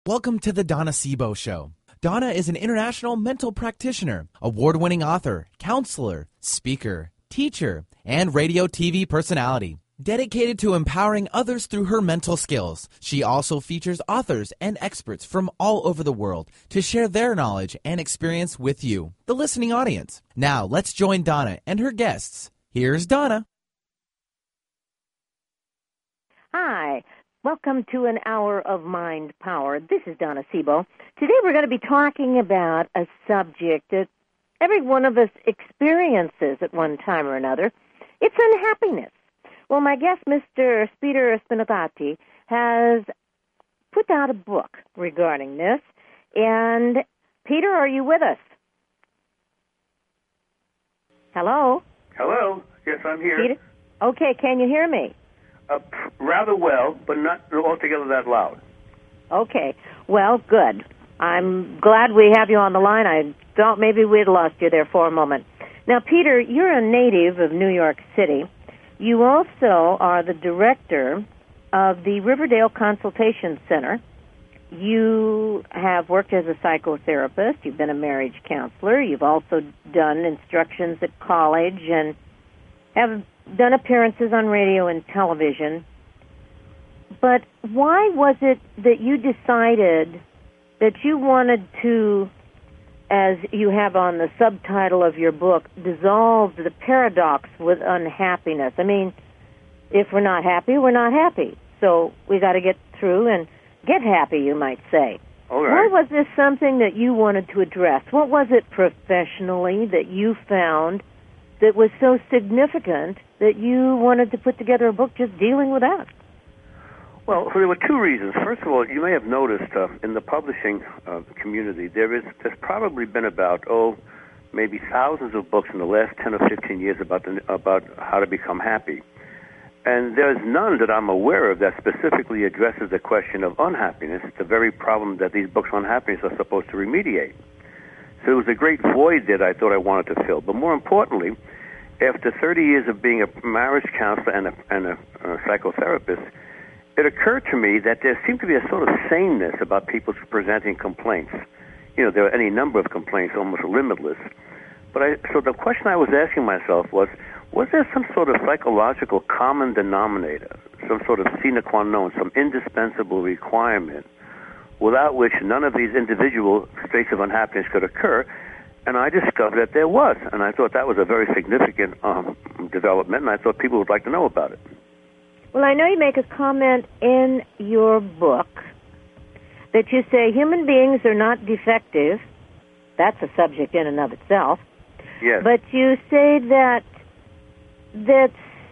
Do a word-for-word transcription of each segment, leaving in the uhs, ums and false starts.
Welcome to the Donna Sebo Show. Donna is an international mental practitioner, award-winning author, counselor, speaker, teacher, and radio T V personality. Dedicated to empowering others through her mental skills, she also features authors and experts from all over the world to share their knowledge and experience with you, the listening audience. Now, let's join Donna and her guests. Here's Donna. Hi. Welcome to an hour of Mind Power. This is Donna Sebo. Today we're going to be talking about a subject that every one of us experiences at one time or another. It's unhappiness. Well, my guest, Mister Peter Spinotati, has put out a book regarding this. And, Peter, are you with us? Hello? Hello. Yes, I'm here. Peter? Okay, can you hear me? Uh, rather well, but not altogether that loud. Okay. Well, good. I'm glad we have you on the line. I thought maybe we'd lost you there for a moment. Now, Peter, you're a native of New York City. You also are the director of the Riverdale Consultation Center. You have worked as a psychotherapist. You've been a marriage counselor. You've also done instructions at college and have done appearances on radio and television. But why was it that you decided that you wanted to, as you have on the subtitle of your book, dissolve the paradox with unhappiness? I mean, if we're not happy, we're not happy. So we got to get through and get happy, you might say. All right. Why was this something that you wanted to address? What was it professionally that you found that was so significant that you wanted to put together a book just dealing with that? Well, there were two reasons. First of all, you may have noticed uh, in the publishing uh, community, there is there's probably been about, oh, maybe thousands of books in the last ten or fifteen years about the, about how to become happy. And there's none that I'm aware of that specifically addresses the question of unhappiness, the very problem that these books on happiness are supposed to remediate. So it was a great void that I thought I wanted to fill. But more importantly, after thirty years of being a marriage counselor and a, and a, a psychotherapist, it occurred to me that there seemed to be a sort of saneness about people presenting complaints. You know, there are any number of complaints, almost limitless. But I, so the question I was asking myself was, was there some sort of psychological common denominator, some sort of sine qua non, some indispensable requirement, without which none of these individual states of unhappiness could occur? And I discovered that there was, and I thought that was a very significant um, development, and I thought people would like to know about it. Well, I know you make a comment in your book that you say human beings are not defective. That's a subject in and of itself. Yes. But you say that that's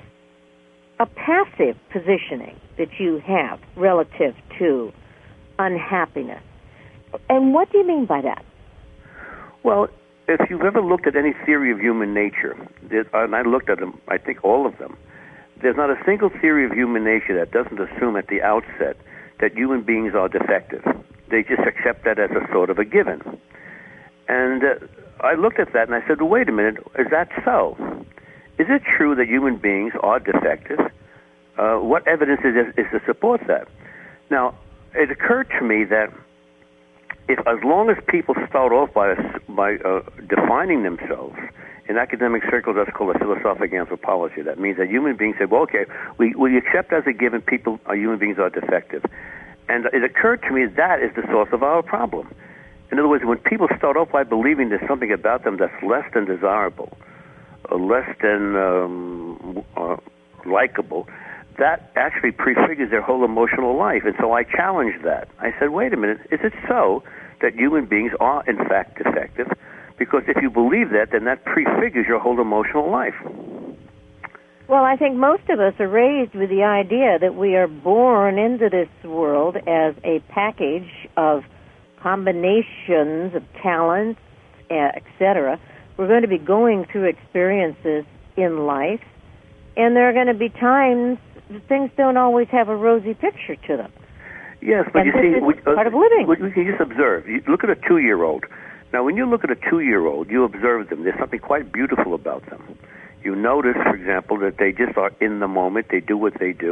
a passive positioning that you have relative to unhappiness. And what do you mean by that? Well, if you've ever looked at any theory of human nature, and I looked at them, I think all of them, there's not a single theory of human nature that doesn't assume at the outset that human beings are defective. They just accept that as a sort of a given. And uh, I looked at that and I said, well, wait a minute, is that so? Is it true that human beings are defective? Uh, what evidence is, is to support that? Now, it occurred to me that if, as long as people start off by by uh, defining themselves, in academic circles that's called a philosophic anthropology. That means that human beings say, well, okay, we, we accept as a given people, uh, human beings are defective. And it occurred to me that is the source of our problem. In other words, when people start off by believing there's something about them that's less than desirable, or less than um, uh, likable, that actually prefigures their whole emotional life. And so I challenged that. I said, wait a minute, is it so that human beings are, in fact, defective? Because if you believe that, then that prefigures your whole emotional life. Well, I think most of us are raised with the idea that we are born into this world as a package of combinations of talents, et cetera. We're going to be going through experiences in life, and there are going to be times that things don't always have a rosy picture to them. Yes, but and you this see, is we, uh, part of living. We, we can just observe. You look at a two-year-old. Now, when you look at a two-year-old, you observe them. There's something quite beautiful about them. You notice, for example, that they just are in the moment. They do what they do.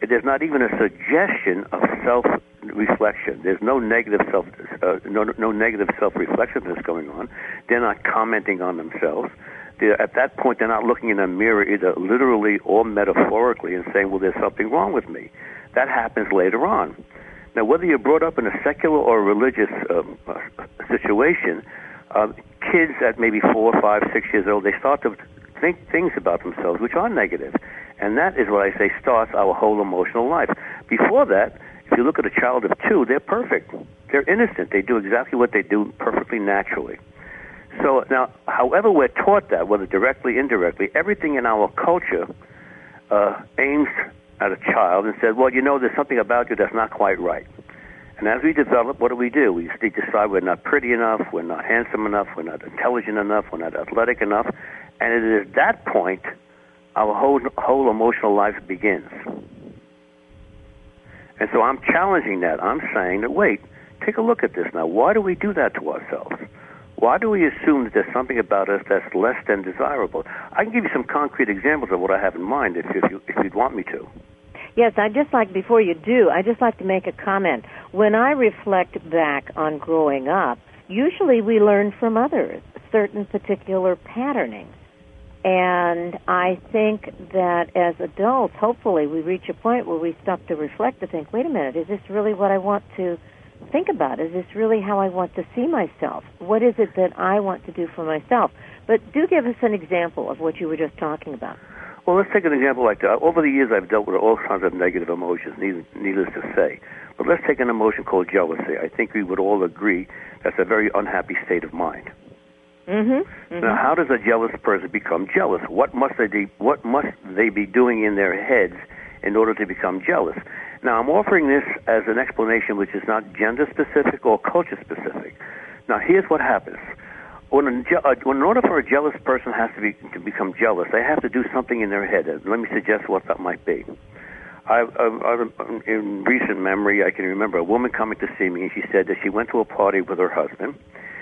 there's not even a suggestion of self-reflection. There's no negative self, uh, no, no negative self-reflection that's going on. They're not commenting on themselves. They're, at that point, they're not looking in a mirror either literally or metaphorically and saying, well, there's something wrong with me. That happens later on. Now, whether you're brought up in a secular or religious um, uh, situation, uh, kids at maybe four, five, six years old, they start to think things about themselves which are negative. And that is what I say starts our whole emotional life. Before that, if you look at a child of two, they're perfect. They're innocent. They do exactly what they do perfectly naturally. So now, however we're taught that, whether directly, indirectly, everything in our culture uh, aims at a child and says, well, you know, there's something about you that's not quite right. And as we develop, what do we do? We decide we're not pretty enough, we're not handsome enough, we're not intelligent enough, we're not athletic enough. And it is at that point our whole, whole emotional life begins. And so I'm challenging that. I'm saying that, wait, take a look at this now. Why do we do that to ourselves? Why do we assume that there's something about us that's less than desirable? I can give you some concrete examples of what I have in mind if, if, you, if you'd want me to. Yes, I'd just like, before you do, I'd just like to make a comment. When I reflect back on growing up, usually we learn from others certain particular patternings. And I think that as adults, hopefully we reach a point where we stop to reflect to think, wait a minute, is this really what I want to think about? Is this really how I want to see myself? What is it that I want to do for myself? But do give us an example of what you were just talking about. Well, let's take an example like that. Over the years, I've dealt with all kinds of negative emotions, needless to say. But let's take an emotion called jealousy. I think we would all agree that's a very unhappy state of mind. Mm-hmm. Mm-hmm. Now, how does a jealous person become jealous? What must they be, what must they be doing in their heads in order to become jealous? Now, I'm offering this as an explanation which is not gender-specific or culture-specific. Now, here's what happens. When, a, uh, when in order for a jealous person has to be to become jealous, they have to do something in their head. Let me suggest what that might be. I, I, I, in recent memory, I can remember a woman coming to see me, and she said that she went to a party with her husband.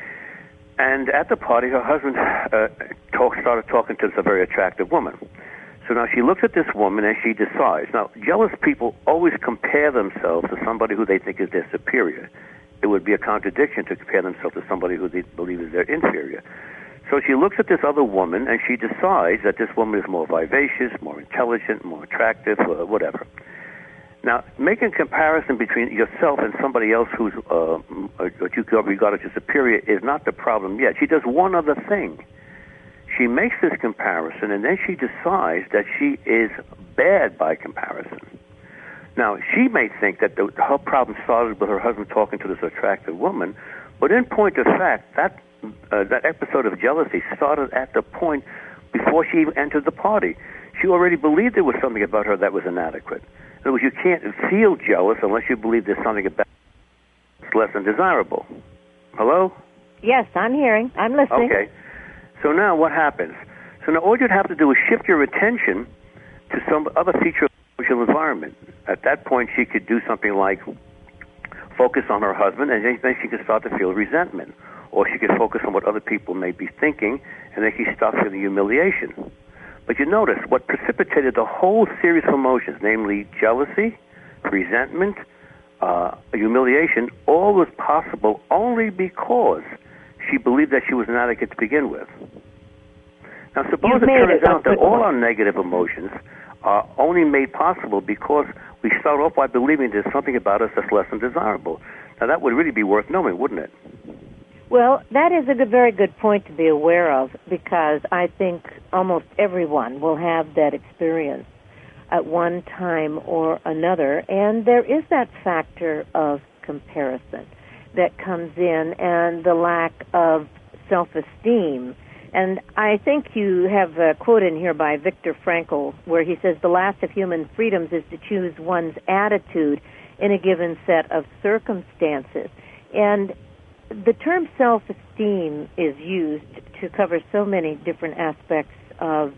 And at the party, her husband uh, talk, started talking to this very attractive woman. So now she looks at this woman and she decides. Now, jealous people always compare themselves to somebody who they think is their superior. It would be a contradiction to compare themselves to somebody who they believe is their inferior. So she looks at this other woman and she decides that this woman is more vivacious, more intelligent, more attractive, uh, whatever. Now, making a comparison between yourself and somebody else who's uh, what you regard as your superior is not the problem yet. She does one other thing. She makes this comparison, and then she decides that she is bad by comparison. Now, she may think that the, her problem started with her husband talking to this attractive woman, but in point of fact, that uh, that episode of jealousy started at the point before she even entered the party. She already believed there was something about her that was inadequate. In other words, you can't feel jealous unless you believe there's something about it's less than desirable. Hello? Yes, I'm hearing. I'm listening. Okay. So now what happens? So now all you'd have to do is shift your attention to some other feature of the social environment. At that point, she could do something like focus on her husband, and then she could start to feel resentment. Or she could focus on what other people may be thinking, and then she starts feeling humiliation. But you notice what precipitated the whole series of emotions, namely jealousy, resentment, uh, humiliation, all was possible only because she believed that she was inadequate to begin with. Now, suppose You've it turns it out that all our negative emotions are only made possible because we start off by believing there's something about us that's less than desirable. Now, that would really be worth knowing, wouldn't it? Well, that is a good, very good point to be aware of, because I think almost everyone will have that experience at one time or another, and there is that factor of comparison that comes in and the lack of self-esteem. And I think you have a quote in here by Viktor Frankl where he says, the last of human freedoms is to choose one's attitude in a given set of circumstances. And the term self-esteem is used to cover so many different aspects of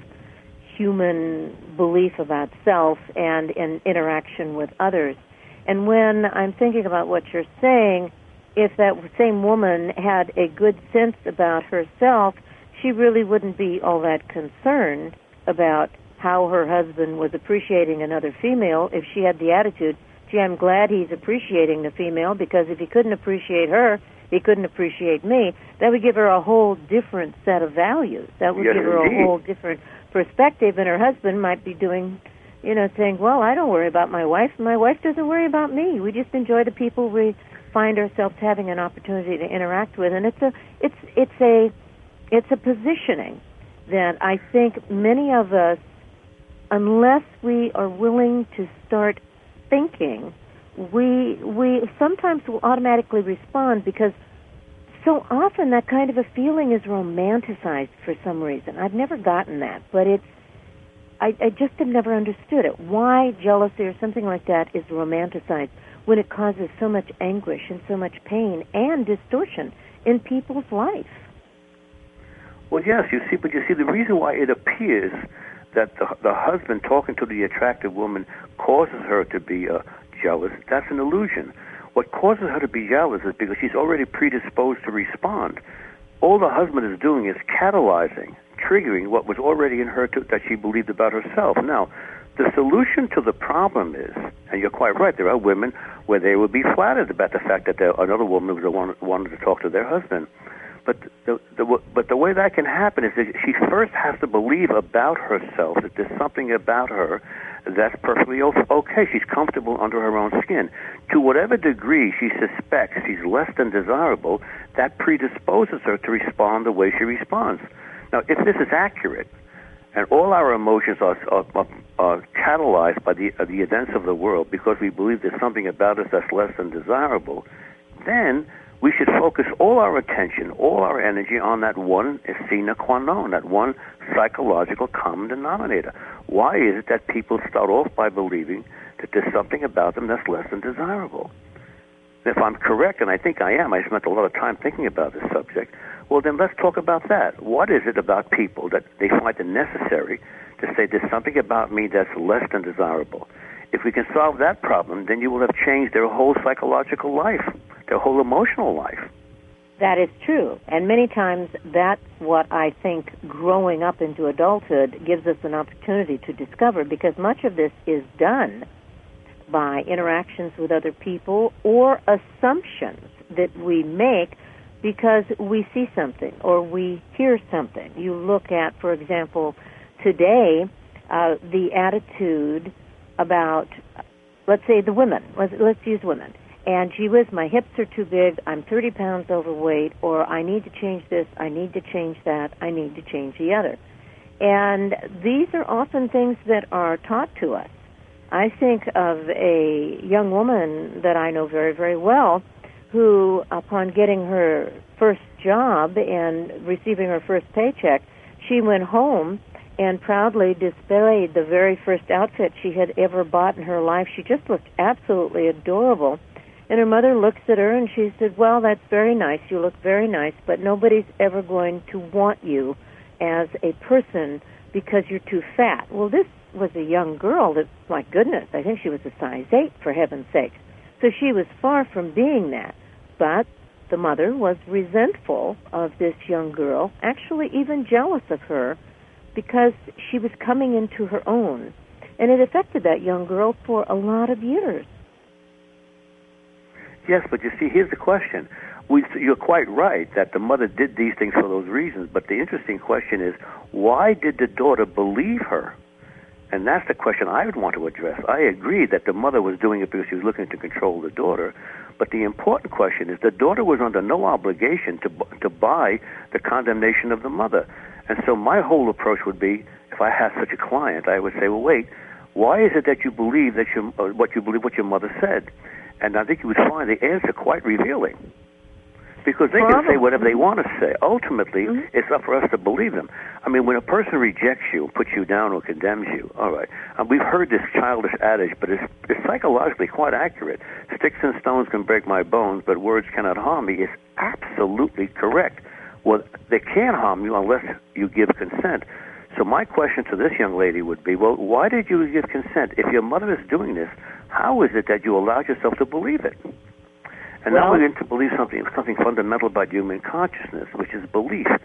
human belief about self and in interaction with others. And when I'm thinking about what you're saying, if that same woman had a good sense about herself, she really wouldn't be all that concerned about how her husband was appreciating another female if she had the attitude, gee, I'm glad he's appreciating the female, because if he couldn't appreciate her, he couldn't appreciate me. That would give her a whole different set of values. That would Yes, give her indeed. a whole different perspective, and her husband might be doing, you know, saying, well, I don't worry about my wife. My wife doesn't worry about me. We just enjoy the people we find ourselves having an opportunity to interact with. And it's a, it's, it's a, it's a positioning that I think many of us, unless we are willing to start thinking, we we sometimes will automatically respond, because so often that kind of a feeling is romanticized for some reason. I've never gotten that, but it's I, I just have never understood it. Why jealousy or something like that is romanticized when it causes so much anguish and so much pain and distortion in people's life? Well, yes, you see, but you see, the reason why it appears that the, the husband talking to the attractive woman causes her to be uh, jealous, that's an illusion. What causes her to be jealous is because she's already predisposed to respond. All the husband is doing is catalyzing, triggering what was already in her to, that she believed about herself. Now, the solution to the problem is, and you're quite right, there are women where they would be flattered about the fact that there, another woman was the one wanted to talk to their husband. But the, the, but the way that can happen is that she first has to believe about herself that there's something about her that's perfectly okay. She's comfortable under her own skin. To whatever degree she suspects she's less than desirable, that predisposes her to respond the way she responds. Now, if this is accurate, and all our emotions are, are, are, are catalyzed by the, uh, the events of the world because we believe there's something about us that's less than desirable, then we should focus all our attention, all our energy on that one sine qua non, that one psychological common denominator. Why is it that people start off by believing that there's something about them that's less than desirable? If I'm correct, and I think I am, I spent a lot of time thinking about this subject, well, then let's talk about that. What is it about people that they find it necessary to say there's something about me that's less than desirable? If we can solve that problem, then you will have changed their whole psychological life, their whole emotional life. That is true. And many times that's what I think growing up into adulthood gives us an opportunity to discover, because much of this is done by interactions with other people or assumptions that we make because we see something or we hear something. You look at, for example, today, uh, the attitude about, let's say, the women. Let's, let's use women. And, gee whiz, my hips are too big, I'm thirty pounds overweight, or I need to change this, I need to change that, I need to change the other. And these are often things that are taught to us. I think of a young woman that I know very, very well who, upon getting her first job and receiving her first paycheck, she went home and proudly displayed the very first outfit she had ever bought in her life. She just looked absolutely adorable. And her mother looks at her and she said, well, that's very nice. You look very nice, but nobody's ever going to want you as a person because you're too fat. Well, this was a young girl that, my goodness, I think she was a size eight, for heaven's sake. So she was far from being that. But the mother was resentful of this young girl, actually even jealous of her, because she was coming into her own. And it affected that young girl for a lot of years. Yes, but you see, here's the question. We, you're quite right that the mother did these things for those reasons, but the interesting question is, why did the daughter believe her? And that's the question I would want to address. I agree that the mother was doing it because she was looking to control the daughter, but the important question is the daughter was under no obligation to to buy the condemnation of the mother. And so my whole approach would be, if I had such a client, I would say, well, wait, why is it that you believe that your, uh, what you believe what your mother said? And I think you would find the answer quite revealing. Because they can say whatever they want to say. Ultimately, mm-hmm. it's up for us to believe them. I mean, when a person rejects you, puts you down, or condemns you, all right, um, we've heard this childish adage, but it's, it's psychologically quite accurate. Sticks and stones can break my bones, but words cannot harm me. It's absolutely correct. Well, they can't harm you unless you give consent. So my question to this young lady would be, well, why did you give consent? If your mother is doing this, how is it that you allowed yourself to believe it? And well, now we're going to believe something something fundamental about human consciousness, which is belief.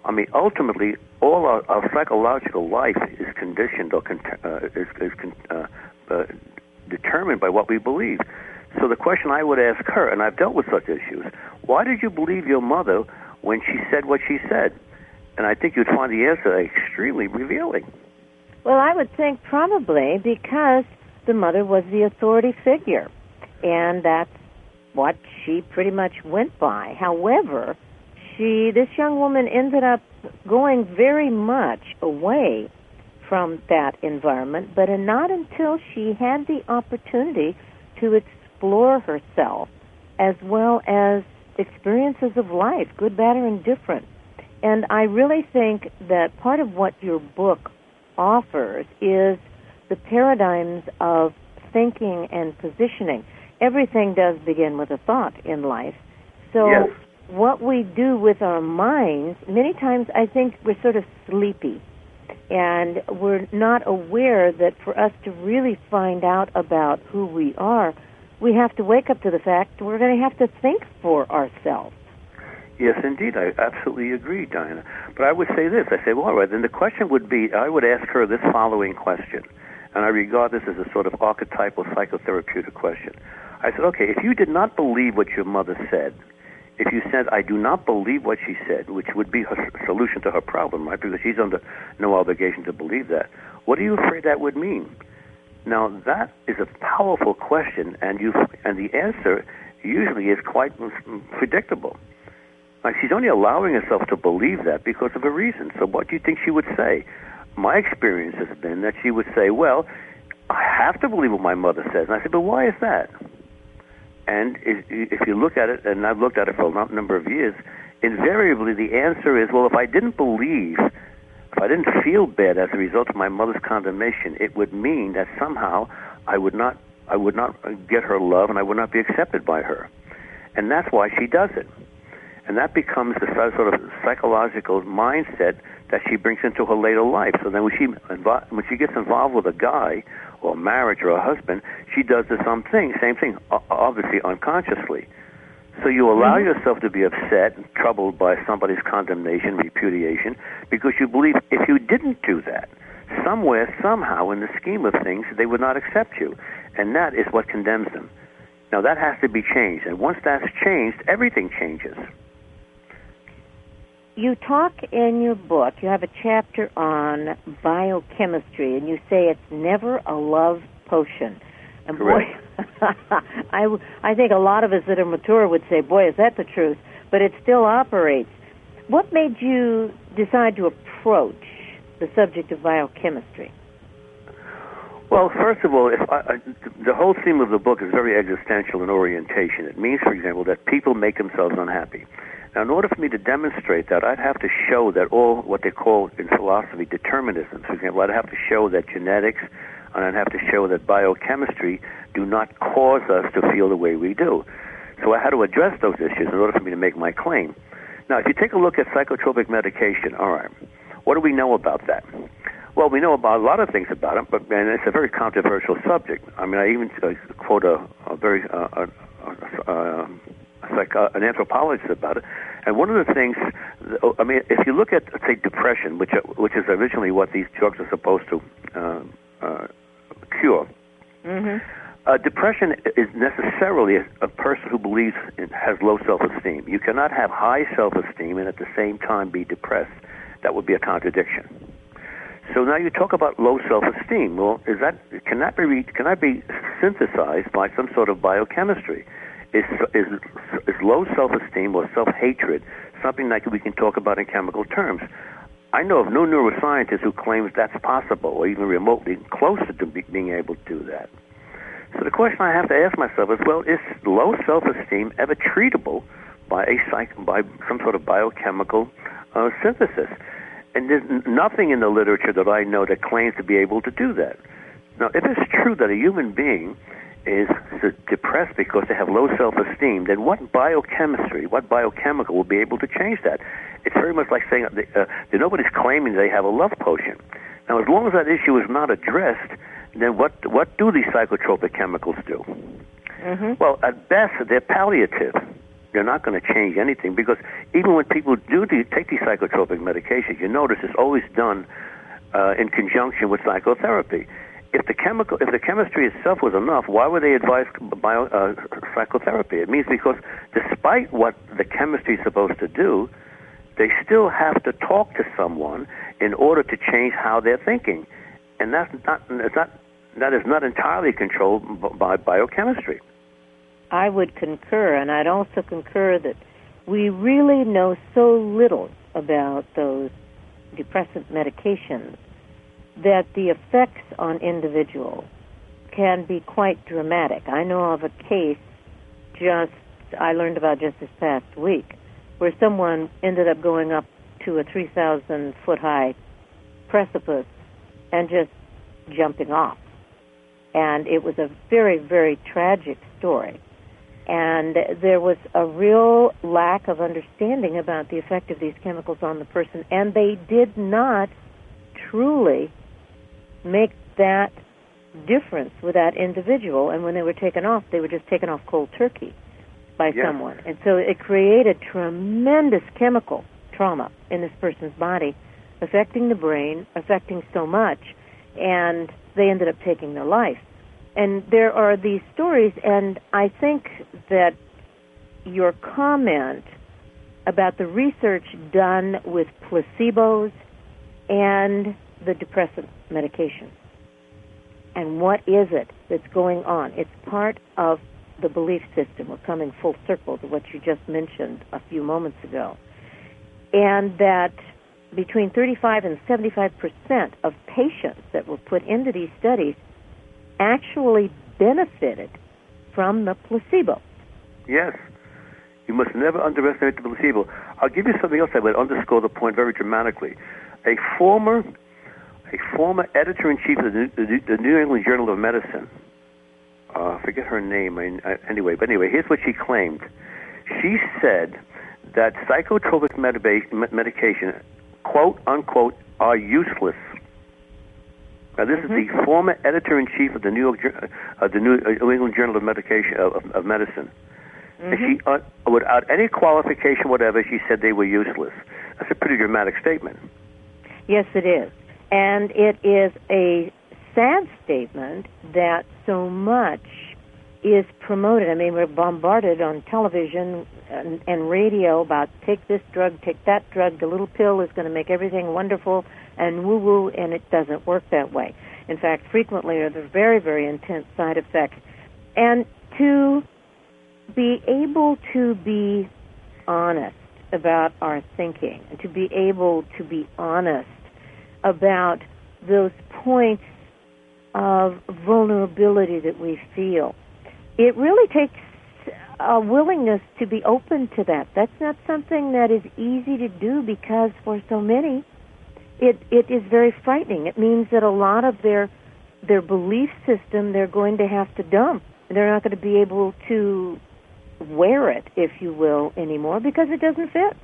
I mean, ultimately, all our, our psychological life is conditioned or con- uh, is, is con- uh, uh, determined by what we believe. So the question I would ask her, and I've dealt with such issues, why did you believe your mother when she said what she said? And I think you'd find the answer extremely revealing. Well, I would think probably because the mother was the authority figure, and that's what she pretty much went by. However, she, this young woman ended up going very much away from that environment, but not until she had the opportunity to explore herself as well as experiences of life, good, bad, or indifferent. And I really think that part of what your book offers is the paradigms of thinking and positioning. Everything does begin with a thought in life. So yes. What we do with our minds, many times I think we're sort of sleepy, and we're not aware that for us to really find out about who we are, we have to wake up to the fact we're going to have to think for ourselves. Yes, indeed. I absolutely agree, Diana. But I would say this. I say, well, all right, then the question would be, I would ask her this following question, and I regard this as a sort of archetypal psychotherapeutic question. I said, okay, if you did not believe what your mother said, if you said, I do not believe what she said, which would be her solution to her problem, right, because she's under no obligation to believe that, what are you afraid that would mean? Now, that is a powerful question, and you and the answer usually is quite predictable. Like, she's only allowing herself to believe that because of a reason. So what do you think she would say? My experience has been that she would say, well, I have to believe what my mother says. And I said, but why is that? And if, if you look at it, and I've looked at it for a number of years, invariably the answer is, well, if I didn't believe, if I didn't feel bad as a result of my mother's condemnation, it would mean that somehow I would not, I would not get her love and I would not be accepted by her. And that's why she does it. And that becomes the sort of psychological mindset that she brings into her later life. So then when she when she gets involved with a guy or a marriage or a husband, she does the same thing, same thing, obviously unconsciously. So you allow mm-hmm. yourself to be upset and troubled by somebody's condemnation, repudiation, because you believe if you didn't do that, somewhere, somehow, in the scheme of things, they would not accept you. And that is what condemns them. Now, that has to be changed. And once that's changed, everything changes. You talk in your book, you have a chapter on biochemistry, and you say it's never a love potion. And Correct. boy, I, I think a lot of us that are mature would say, boy, is that the truth? But it still operates. What made you decide to approach the subject of biochemistry? Well, first of all, if I, I, the whole theme of the book is very existential in orientation. It means, for example, that people make themselves unhappy. Now, in order for me to demonstrate that, I'd have to show that all what they call in philosophy determinism. For example, I'd have to show that genetics, and I'd have to show that biochemistry do not cause us to feel the way we do. So I had to address those issues in order for me to make my claim. Now, if you take a look at psychotropic medication, all right, what do we know about that? Well, we know about a lot of things about it, but and it's a very controversial subject. I mean, I even uh, quote a, a very uh, uh, uh, like uh, an anthropologist about it. And one of the things, I mean, if you look at, say, depression, which which is originally what these drugs are supposed to uh, uh, cure, mm-hmm. uh, depression is necessarily a, a person who believes it has low self-esteem. You cannot have high self-esteem and at the same time be depressed. That would be a contradiction. So now you talk about low self-esteem. Well, is that can that be can that be synthesized by some sort of biochemistry? Is, is, is low self-esteem or self-hatred something that we can talk about in chemical terms? I know of no neuroscientist who claims that's possible or even remotely close to be, being able to do that. So the question I have to ask myself is, well, is low self-esteem ever treatable by a psych, by some sort of biochemical uh, synthesis? And there's nothing in the literature that I know that claims to be able to do that. Now, if it's true that a human being is depressed because they have low self-esteem, then what biochemistry, what biochemical will be able to change that? It's very much like saying uh, that nobody's claiming they have a love potion. Now, as long as that issue is not addressed, then what what do these psychotropic chemicals do? Mm-hmm. Well, at best, they're palliative. they're not going to change anything, because even when people do take these psychotropic medications, you notice it's always done uh, in conjunction with psychotherapy. If the chemical, if the chemistry itself was enough, why would they advise bio, uh, psychotherapy? It means because despite what the chemistry is supposed to do, they still have to talk to someone in order to change how they're thinking, and that's not, it's not that is not entirely controlled by biochemistry. I would concur, and I'd also concur that we really know so little about those depressant medications that the effects on individuals can be quite dramatic. I know of a case just I learned about just this past week where someone ended up going up to a three thousand foot high precipice and just jumping off. And it was a very, very tragic story. And there was a real lack of understanding about the effect of these chemicals on the person, and they did not truly make that difference with that individual. And when they were taken off, they were just taken off cold turkey by yes. someone. And so it created tremendous chemical trauma in this person's body, affecting the brain, affecting so much, and they ended up taking their life. And there are these stories, and I think that your comment about the research done with placebos and the depressant medication, and what is it that's going on? It's part of the belief system. We're coming full circle to what you just mentioned a few moments ago. And that between thirty-five and seventy-five percent of patients that were put into these studies actually benefited from the placebo. Yes. You must never underestimate the placebo. I'll give you something else that would underscore the point very dramatically. A former a former editor-in-chief of the New, the New England Journal of Medicine, uh, I forget her name, I, I, anyway, but anyway, here's what she claimed. She said that psychotropic medication, quote, unquote, are useless. Now, this mm-hmm. is the former editor-in-chief of the New York, uh, the New, uh, New England Journal of Medication of, of Medicine. Mm-hmm. And she, uh, without any qualification, whatever, she said they were useless. That's a pretty dramatic statement. Yes, it is, and it is a sad statement that so much is promoted. I mean, we're bombarded on television and, and radio about take this drug, take that drug. The little pill is going to make everything wonderful and woo-woo, and it doesn't work that way. In fact, frequently are there very, very intense side effects. And to be able to be honest about our thinking, and to be able to be honest about those points of vulnerability that we feel, it really takes a willingness to be open to that. That's not something that is easy to do, because for so many, It it is very frightening. It means that a lot of their their belief system they're going to have to dump. They're not going to be able to wear it, if you will, anymore, because it doesn't fit.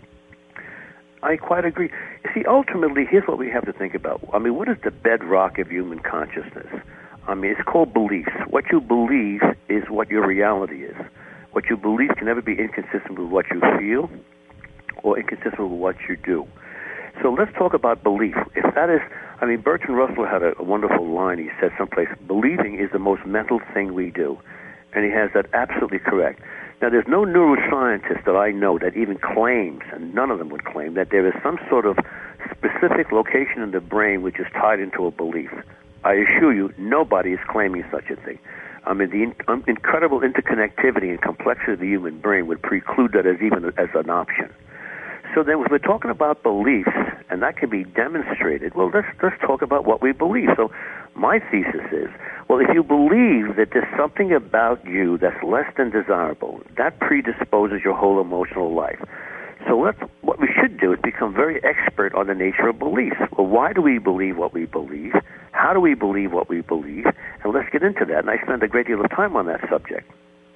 I quite agree. You see, ultimately, here's what we have to think about. I mean, what is the bedrock of human consciousness? I mean, it's called beliefs. What you believe is what your reality is. What you believe can never be inconsistent with what you feel or inconsistent with what you do. So let's talk about belief. If that is, I mean, Bertrand Russell had a, a wonderful line. He said someplace, believing is the most mental thing we do. And he has that absolutely correct. Now, there's no neuroscientist that I know that even claims, and none of them would claim, that there is some sort of specific location in the brain which is tied into a belief. I assure you, nobody is claiming such a thing. I mean, the in, um, incredible interconnectivity and complexity of the human brain would preclude that as even as an option. So then when we're talking about beliefs, and that can be demonstrated, well, let's, let's talk about what we believe. So my thesis is, well, if you believe that there's something about you that's less than desirable, that predisposes your whole emotional life. So let's, what we should do is become very expert on the nature of beliefs. Well, why do we believe what we believe? How do we believe what we believe? And let's get into that. And I spend a great deal of time on that subject.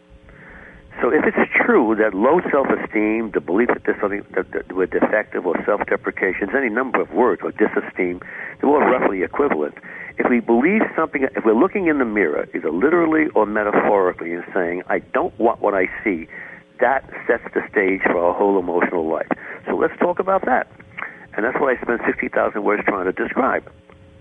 So if it's true that low self-esteem, the belief that there's something that, that we're defective, or self-deprecation, any number of words, or disesteem, they're all roughly equivalent. If we believe something, if we're looking in the mirror, either literally or metaphorically, and saying, I don't want what I see, that sets the stage for our whole emotional life. So let's talk about that. And that's what I spent sixty thousand words trying to describe.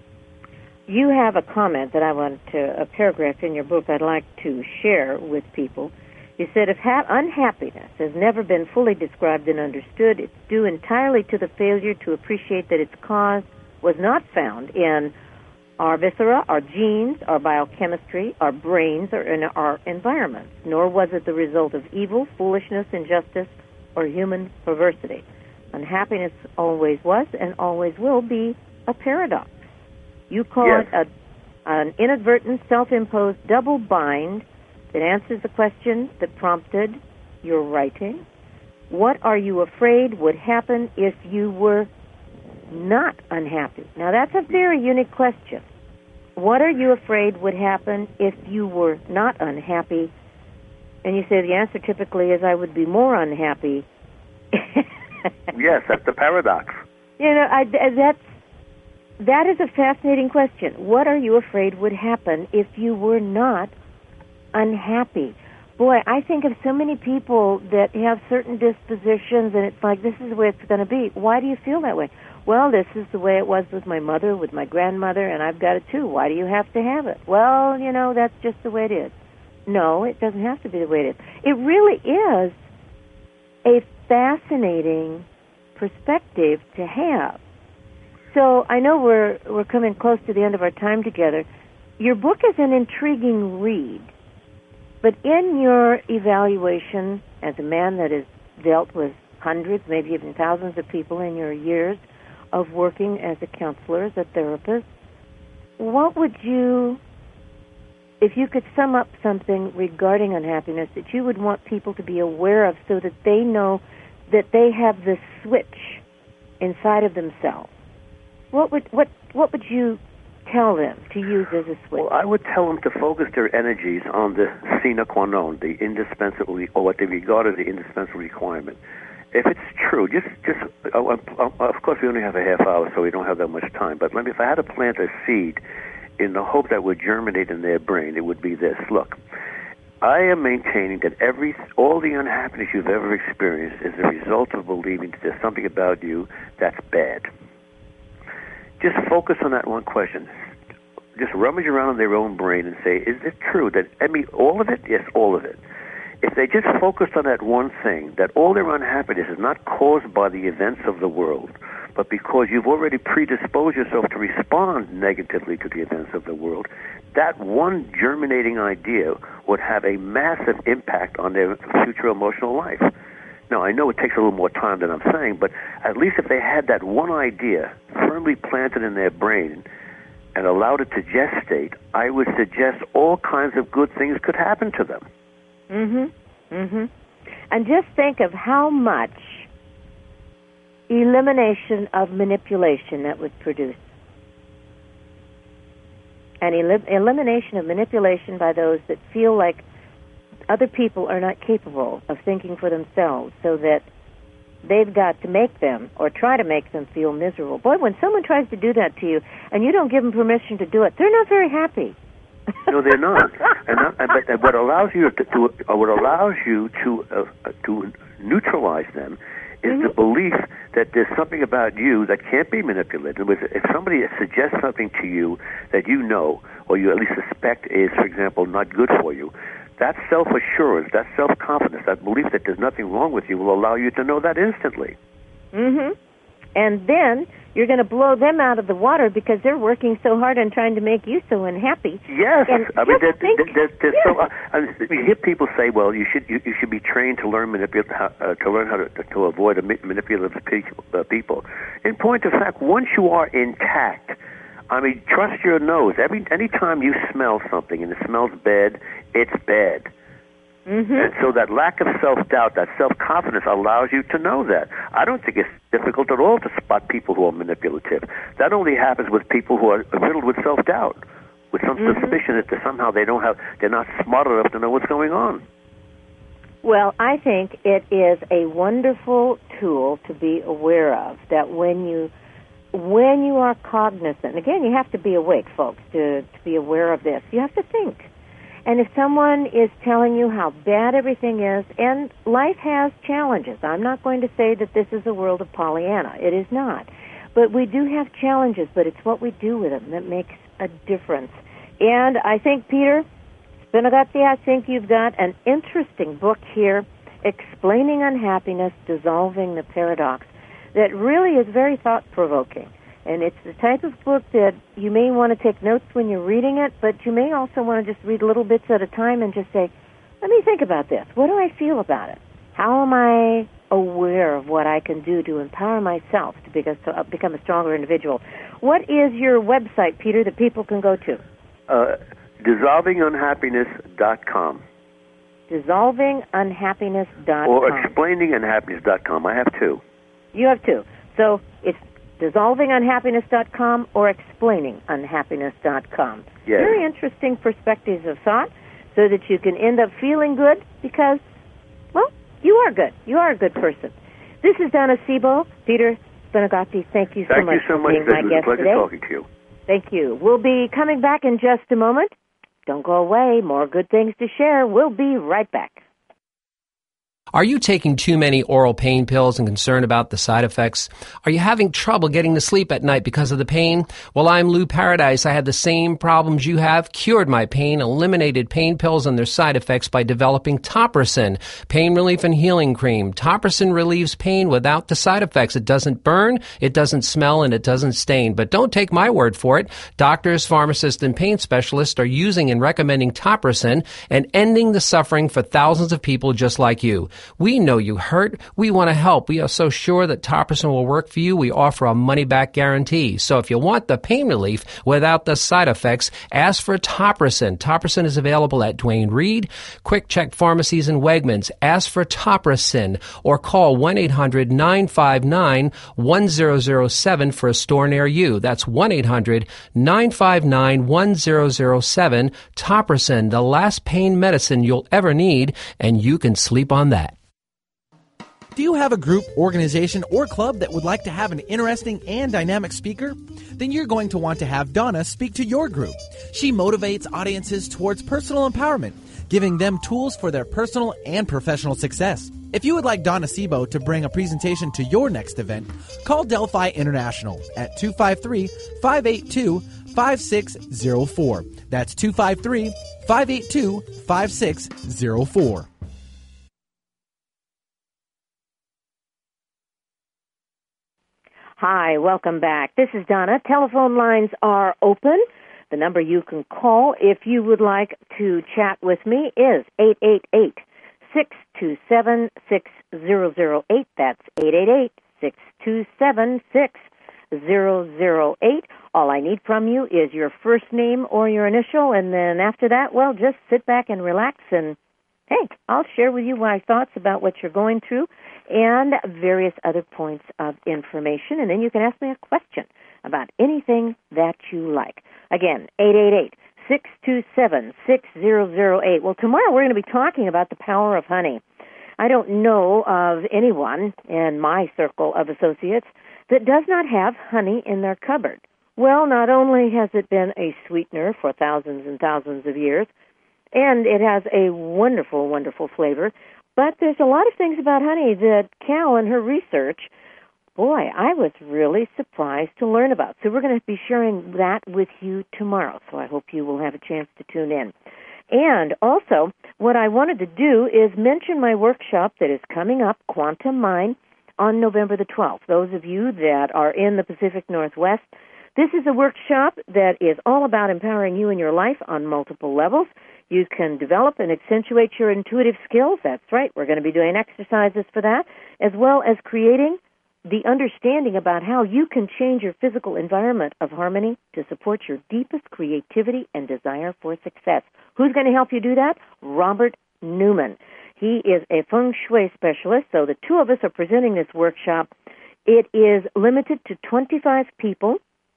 You have a comment that I want to, a paragraph in your book I'd like to share with people. You said, if ha- unhappiness has never been fully described and understood, it's due entirely to the failure to appreciate that its cause was not found in our viscera, our genes, our biochemistry, our brains, or in our environments, nor was it the result of evil, foolishness, injustice, or human perversity. Unhappiness always was and always will be a paradox. You call yes. it a, an inadvertent, self-imposed double bind that answers the question that prompted your writing. What are you afraid would happen if you were not unhappy? Now, that's a very unique question. What are you afraid would happen if you were not unhappy? And you say the answer typically is, I would be more unhappy. Yes, that's the paradox. You know, I, that's, that is a fascinating question. What are you afraid would happen if you were not unhappy? Boy, I think of so many people that have certain dispositions, and it's like, this is the way it's going to be. Why do you feel that way? Well, this is the way it was with my mother, with my grandmother, and I've got it too. Why do you have to have it? Well, you know, that's just the way it is. No, it doesn't have to be the way it is. It really is a fascinating perspective to have. So I know we're we're coming close to the end of our time together. Your book is an intriguing read, but in your evaluation as a man that has dealt with hundreds, maybe even thousands of people in your years of working as a counselor, as a therapist, what would you, if you could sum up something regarding unhappiness that you would want people to be aware of so that they know that they have this switch inside of themselves, what would what what would you tell them to use as a switch? Well, I would tell them to focus their energies on the sine qua non, the indispensable, or what they regard as the indispensable requirement. If it's true, just, just oh, oh, of course we only have a half hour, so we don't have that much time, but let me, if I had to plant a seed in the hope that would germinate in their brain, it would be this. Look, I am maintaining that every all the unhappiness you've ever experienced is a result of believing that there's something about you that's bad. Just focus on that one question. Just rummage around in their own brain and say, is it true that, I mean, all of it? Yes, all of it. If they just focused on that one thing, that all their unhappiness is not caused by the events of the world, but because you've already predisposed yourself to respond negatively to the events of the world, that one germinating idea would have a massive impact on their future emotional life. Now, I know it takes a little more time than I'm saying, but at least if they had that one idea firmly planted in their brain and allowed it to gestate, I would suggest all kinds of good things could happen to them. Mm-hmm. Mm-hmm. And just think of how much elimination of manipulation that would produce. An elim- elimination of manipulation by those that feel like other people are not capable of thinking for themselves, so that they've got to make them or try to make them feel miserable. Boy, when someone tries to do that to you and you don't give them permission to do it, they're not very happy. No, they're not. And not, but what allows you to, to uh, what allows you to uh, to neutralize them is mm-hmm. the belief that there's something about you that can't be manipulated. If somebody suggests something to you that you know, or you at least suspect is, for example, not good for you, that self-assurance, that self-confidence, that belief that there's nothing wrong with you will allow you to know that instantly. Mm-hmm. And then you're going to blow them out of the water because they're working so hard on trying to make you so unhappy. Yes, and I mean, they're, think, they're, they're yeah. so. Uh, I mean, you hear people say, "Well, you should you, you should be trained to learn manipul- uh, to learn how to to avoid a manipulative pe- uh, people." In point of fact, once you are intact, I mean, trust your nose. Every any time you smell something and it smells bad, it's bad. Mm-hmm. And so that lack of self-doubt, that self-confidence allows you to know that. I don't think it's difficult at all to spot people who are manipulative. That only happens with people who are riddled with self-doubt, with some mm-hmm. suspicion that somehow they don't have, they're not smart enough to know what's going on. Well, I think it is a wonderful tool to be aware of, that when you when you are cognizant, again, you have to be awake, folks, to, to be aware of this. You have to think. And if someone is telling you how bad everything is, and life has challenges, I'm not going to say that this is a world of Pollyanna. It is not. But we do have challenges, but it's what we do with them that makes a difference. And I think, Peter Spinagatti, I think you've got an interesting book here, Explaining Unhappiness, Dissolving the Paradox, that really is very thought-provoking. And it's the type of book that you may want to take notes when you're reading it, but you may also want to just read little bits at a time and just say, let me think about this. What do I feel about it? How am I aware of what I can do to empower myself to become a stronger individual? What is your website, Peter, that people can go to? Uh, dissolving unhappiness dot com. dissolving unhappiness dot com. Or explaining unhappiness dot com. I have two. You have two. So it's dissolving unhappiness dot com or explaining unhappiness dot com. Yes. Very interesting perspectives of thought so that you can end up feeling good because, well, you are good. You are a good person. This is Donna Sebo. Peter Spinagatti, thank you so thank much you so for much. being my It was guest a pleasure today. talking to you. Thank you. We'll be coming back in just a moment. Don't go away. More good things to share. We'll be right back. Are you taking too many oral pain pills and concerned about the side effects? Are you having trouble getting to sleep at night because of the pain? Well, I'm Lou Paradise. I had the same problems you have, cured my pain, eliminated pain pills and their side effects by developing Topricin, pain relief and healing cream. Topricin relieves pain without the side effects. It doesn't burn, it doesn't smell, and it doesn't stain. But don't take my word for it. Doctors, pharmacists, and pain specialists are using and recommending Topricin and ending the suffering for thousands of people just like you. We know you hurt. We want to help. We are so sure that Topricin will work for you. We offer a money-back guarantee. So if you want the pain relief without the side effects, ask for Topricin. Topricin is available at Duane Reade, Quick Check Pharmacies, and Wegmans. Ask for Topricin or call one eight hundred nine five nine one zero zero seven for a store near you. That's one eight hundred nine five nine one zero zero seven. Topricin, the last pain medicine you'll ever need, and you can sleep on that. Do you have a group, organization, or club that would like to have an interesting and dynamic speaker? Then you're going to want to have Donna speak to your group. She motivates audiences towards personal empowerment, giving them tools for their personal and professional success. If you would like Donna Sebo to bring a presentation to your next event, call Delphi International at two five three, five eight two, five six zero four. That's two five three, five eight two, five six zero four. Hi, welcome back. This is Donna. Telephone lines are open. The number you can call if you would like to chat with me is eight eight eight, six two seven, six zero zero eight. That's eight eight eight, six two seven, six zero zero eight. All I need from you is your first name or your initial, and then after that, well, just sit back and relax, and hey, I'll share with you my thoughts about what you're going through and various other points of information, and then you can ask me a question about anything that you like. Again, eight eight eight, six two seven, six zero zero eight. Well, tomorrow we're going to be talking about the power of honey. I don't know of anyone in my circle of associates that does not have honey in their cupboard. Well, not only has it been a sweetener for thousands and thousands of years, and it has a wonderful, wonderful flavor, but there's a lot of things about honey that Cal in her research, boy, I was really surprised to learn about. So we're going to be sharing that with you tomorrow, so I hope you will have a chance to tune in. And also, what I wanted to do is mention my workshop that is coming up, Quantum Mind, on November the twelfth. Those of you that are in the Pacific Northwest, this is a workshop that is all about empowering you in your life on multiple levels. You can develop and accentuate your intuitive skills. That's right. We're going to be doing exercises for that, as well as creating the understanding about how you can change your physical environment of harmony to support your deepest creativity and desire for success. Who's going to help you do that? Robert Newman. He is a feng shui specialist, so the two of us are presenting this workshop. It is limited to twenty-five people.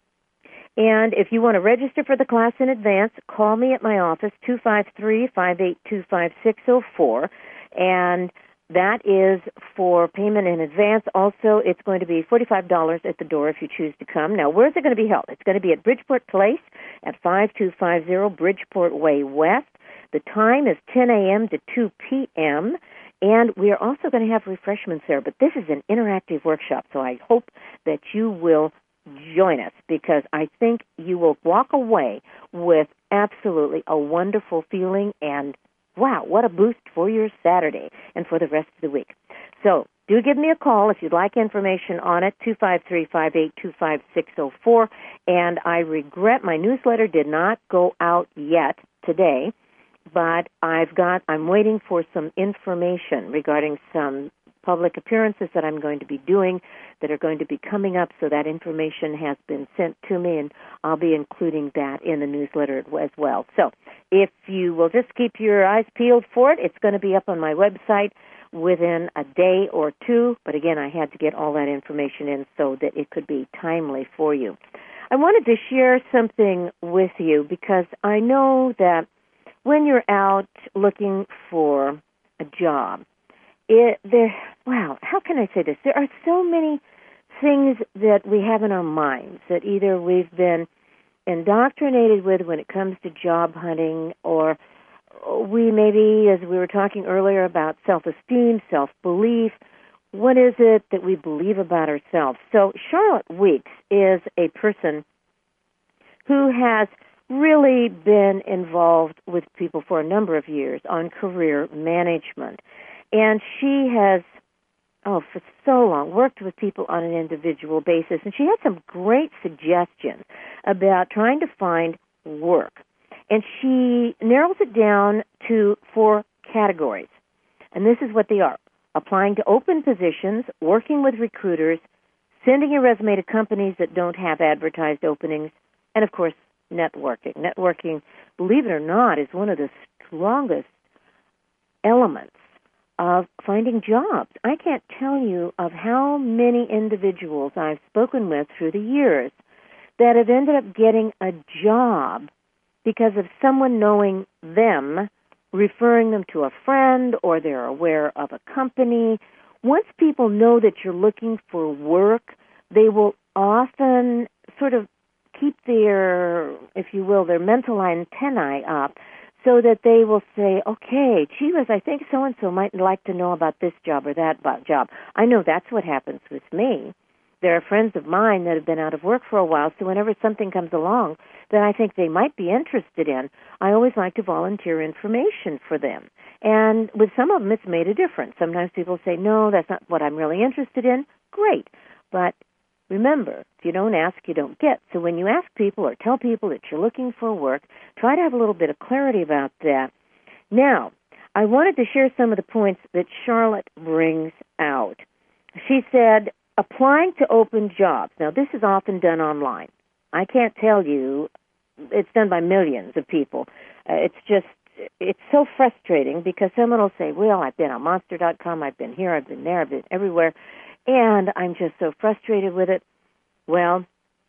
And if you want to register for the class in advance, call me at my office, two five three, five eight two, five six zero four. And that is for payment in advance. Also, it's going to be forty-five dollars at the door if you choose to come. Now, where is it going to be held? It's going to be at Bridgeport Place at five two five zero Bridgeport Way West. The time is ten a.m. to two p.m., and we are also going to have refreshments there. But this is an interactive workshop, so I hope that you will join us, because I think you will walk away with absolutely a wonderful feeling, and wow, what a boost for your Saturday and for the rest of the week. So do give me a call if you'd like information on it, two five three, five eight two, five six zero four. And I regret my newsletter did not go out yet today, but I've got, I'm waiting for some information regarding some public appearances that I'm going to be doing that are going to be coming up, so that information has been sent to me, and I'll be including that in the newsletter as well. So if you will just keep your eyes peeled for it, it's going to be up on my website within a day or two, but again, I had to get all that information in so that it could be timely for you. I wanted to share something with you because I know that when you're out looking for a job, It, there, wow, how can I say this? There are so many things that we have in our minds that either we've been indoctrinated with when it comes to job hunting, or we maybe, as we were talking earlier about self-esteem, self-belief, what is it that we believe about ourselves? So Charlotte Weeks is a person who has really been involved with people for a number of years on career management. And she has, oh, for so long, worked with people on an individual basis. And she had some great suggestions about trying to find work. And she narrows it down to four categories. And this is what they are: applying to open positions, working with recruiters, sending your resume to companies that don't have advertised openings, and, of course, networking. Networking, believe it or not, is one of the strongest elements of finding jobs. I can't tell you of how many individuals I've spoken with through the years that have ended up getting a job because of someone knowing them, referring them to a friend, or they're aware of a company. Once people know that you're looking for work, they will often sort of keep their, if you will, their mental antennae up, so that they will say, okay, gee whiz, I think so-and-so might like to know about this job or that job. I know that's what happens with me. There are friends of mine that have been out of work for a while, so whenever something comes along that I think they might be interested in, I always like to volunteer information for them. And with some of them, it's made a difference. Sometimes people say, no, that's not what I'm really interested in. Great. But remember, if you don't ask, you don't get. So when you ask people or tell people that you're looking for work, try to have a little bit of clarity about that. Now, I wanted to share some of the points that Charlotte brings out. She said, applying to open jobs. Now, this is often done online. I can't tell you, it's done by millions of people. Uh, it's just, it's so frustrating because someone will say, well, I've been on monster dot com, I've been here, I've been there, I've been everywhere, and I'm just so frustrated with it. Well,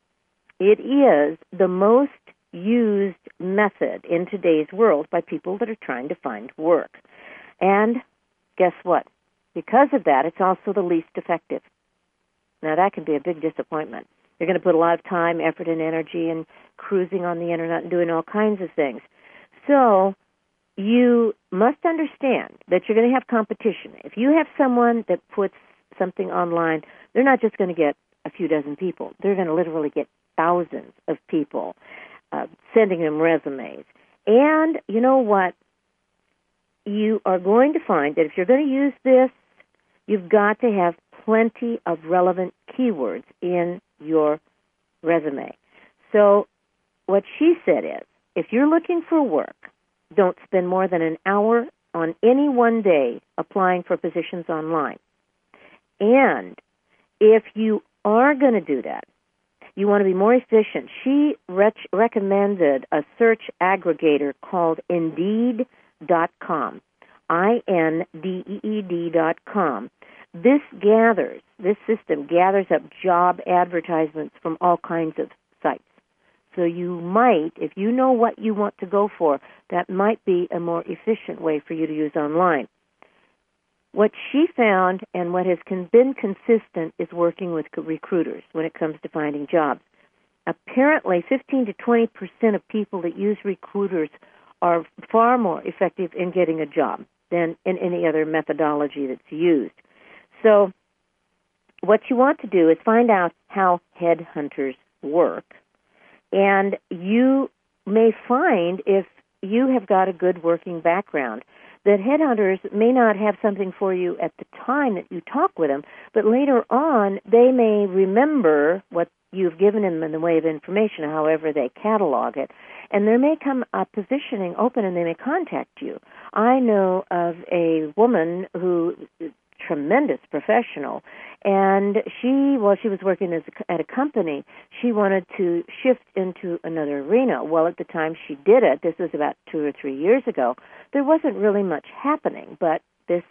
it is the most used method in today's world by people that are trying to find work. And guess what? Because of that, it's also the least effective. Now, that can be a big disappointment. You're going to put a lot of time, effort, and energy in cruising on the Internet and doing all kinds of things. So you must understand that you're going to have competition. If you have someone that puts something online, they're not just going to get a few dozen people. They're going to literally get thousands of people uh, sending them resumes. And you know what? You are going to find that if you're going to use this, you've got to have plenty of relevant keywords in your resume. So what she said is, if you're looking for work, don't spend more than an hour on any one day applying for positions online. And if you are going to do that, you want to be more efficient. She rec- recommended a search aggregator called Indeed dot com, I N D E E D dot com. This gathers, this system gathers up job advertisements from all kinds of sites. So you might, if you know what you want to go for, that might be a more efficient way for you to use online. What she found and what has been consistent is working with recruiters when it comes to finding jobs. Apparently, fifteen to twenty percent of people that use recruiters are far more effective in getting a job than in any other methodology that's used. So what you want to do is find out how headhunters work. And you may find, if you have got a good working background, that headhunters may not have something for you at the time that you talk with them, but later on they may remember what you've given them in the way of information, however they catalog it, and there may come a positioning open and they may contact you. I know of a woman who, tremendous professional, and she, while she was working as a, at a company, she wanted to shift into another arena. Well, at the time she did it, this was about two or three years ago, there wasn't really much happening, but this